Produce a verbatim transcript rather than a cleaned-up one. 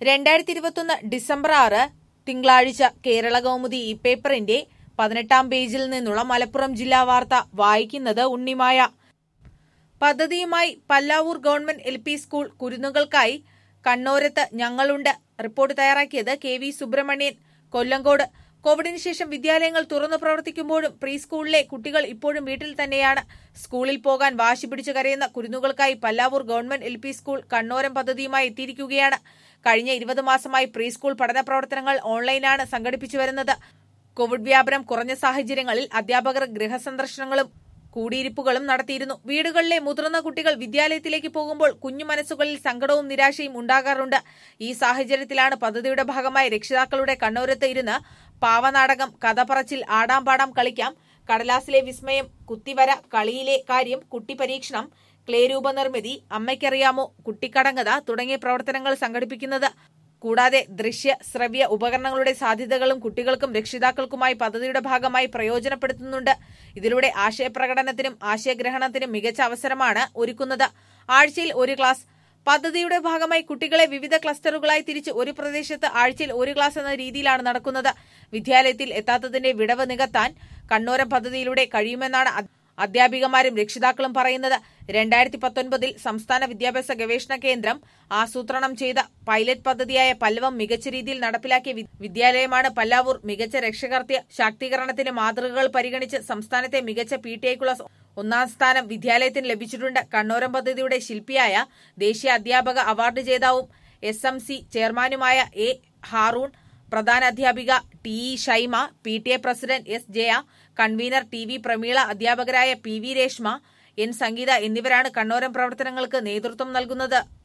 രണ്ടായിരത്തി ഇരുപത്തൊന്ന് ഡിസംബർ ആറ് തിങ്കളാഴ്ച കേരള കൗമുദി ഈ പേപ്പറിന്റെ പതിനെട്ടാം പേജിൽ നിന്നുള്ള മലപ്പുറം ജില്ലാ വാർത്ത വായിക്കുന്നത് ഉണ്ണിമായ. പദ്ധതിയുമായി Pallavur government L P school കുരുന്നുകൾക്കായി കണ്ണോരത്ത് ഞങ്ങളുണ്ട്. റിപ്പോർട്ട് തയ്യാറാക്കിയത് കെ വി സുബ്രഹ്മണ്യൻ, കൊല്ലങ്കോട്. കോവിഡിന് ശേഷം വിദ്യാലയങ്ങൾ തുറന്നു പ്രവർത്തിക്കുമ്പോഴും പ്രീ സ്കൂളിലെ കുട്ടികൾ ഇപ്പോഴും വീട്ടിൽ തന്നെയാണ്. സ്കൂളിൽ പോകാൻ വാശി പിടിച്ചു കരയുന്ന കുരുന്നുകൾക്കായി Pallavur government L P school Kannoram പദ്ധതിയുമായി എത്തിയിരിക്കുകയാണ്. കഴിഞ്ഞ ഇരുപത് മാസമായി പ്രീ സ്കൂൾ പഠന പ്രവർത്തനങ്ങൾ ഓൺലൈനാണ് സംഘടിപ്പിച്ചു വരുന്നത്. കോവിഡ് വ്യാപനം കുറഞ്ഞ സാഹചര്യങ്ങളിൽ അധ്യാപകർ ഗൃഹസന്ദർശനങ്ങളും കൂടിയിരിപ്പുകളും നടത്തിയിരുന്നു. വീടുകളിലെ മുതിർന്ന കുട്ടികൾ വിദ്യാലയത്തിലേക്ക് പോകുമ്പോൾ കുഞ്ഞു മനസ്സുകളിൽ സങ്കടവും നിരാശയും ഉണ്ടാകാറുണ്ട്. ഈ സാഹചര്യത്തിലാണ് പദ്ധതിയുടെ ഭാഗമായി രക്ഷിതാക്കളുടെ കണ്ണോരത്ത് ഇരുന്ന് പാവനാടകം, കഥ പറച്ചിൽ, ആടാംപാടാം കളിക്കാം, കടലാസിലെ വിസ്മയം, കുത്തിവര, കളിയിലെ കാര്യം, കുട്ടി പരീക്ഷണം, ക്ലേ രൂപനിർമ്മിതി, അമ്മയ്ക്കറിയാമോ, കുട്ടിക്കടങ്കഥ തുടങ്ങിയ പ്രവർത്തനങ്ങൾ സംഘടിപ്പിക്കുന്നത്. കൂടാതെ ദൃശ്യ ശ്രവ്യ ഉപകരണങ്ങളുടെ സാധ്യതകളും കുട്ടികൾക്കും രക്ഷിതാക്കൾക്കുമായി പദ്ധതിയുടെ ഭാഗമായി പ്രയോജനപ്പെടുത്തുന്നുണ്ട്. ഇതിലൂടെ ആശയപ്രകടനത്തിനും ആശയഗ്രഹണത്തിനും മികച്ച അവസരമാണ് ഒരുക്കുന്നത്. ആഴ്ചയിൽ ഒരു ക്ലാസ്. പദ്ധതിയുടെ ഭാഗമായി കുട്ടികളെ വിവിധ ക്ലസ്റ്ററുകളായി തിരിച്ച് ഒരു പ്രദേശത്ത് ആഴ്ചയിൽ ഒരു ക്ലാസ് എന്ന രീതിയിലാണ് നടക്കുന്നത്. വിദ്യാലയത്തിൽ എത്താത്തതിന്റെ വിടവ് നികത്താൻ കണ്ണോരം പദ്ധതിയിലൂടെ കഴിയുമെന്നാണ് അധ്യാപികമാരും രക്ഷിതാക്കളും പറയുന്നത്. രണ്ടായിരത്തി പത്തൊൻപതിൽ സംസ്ഥാന വിദ്യാഭ്യാസ ഗവേഷണ കേന്ദ്രം ആസൂത്രണം ചെയ്ത പൈലറ്റ് പദ്ധതിയായ പല്ലവം മികച്ച രീതിയിൽ നടപ്പിലാക്കിയ വിദ്യാലയമാണ് പല്ലാവൂർ. മികച്ച രക്ഷകർത്തൃ ശാക്തീകരണത്തിന്റെ മാതൃകകൾ പരിഗണിച്ച് സംസ്ഥാനത്തെ മികച്ച പി ടി ഐക്കുള്ള ഒന്നാം സ്ഥാനം വിദ്യാലയത്തിന് ലഭിച്ചിട്ടുണ്ട്. കണ്ണോരം പദ്ധതിയുടെ ശില്പിയായ ദേശീയ അധ്യാപക അവാർഡ് ജേതാവും എസ് എം സി ചെയർമാനുമായ എ ഹാറൂൺ, പ്രധാന അധ്യാപിക T E Shaima, P T A president S Jaya, convener T V Prameela, അധ്യാപകരായ P V Reshma, N Sangeetha എന്നിവരാണ് കണ്ണോരം പ്രവർത്തനങ്ങൾക്ക് നേതൃത്വം നൽകുന്നത്.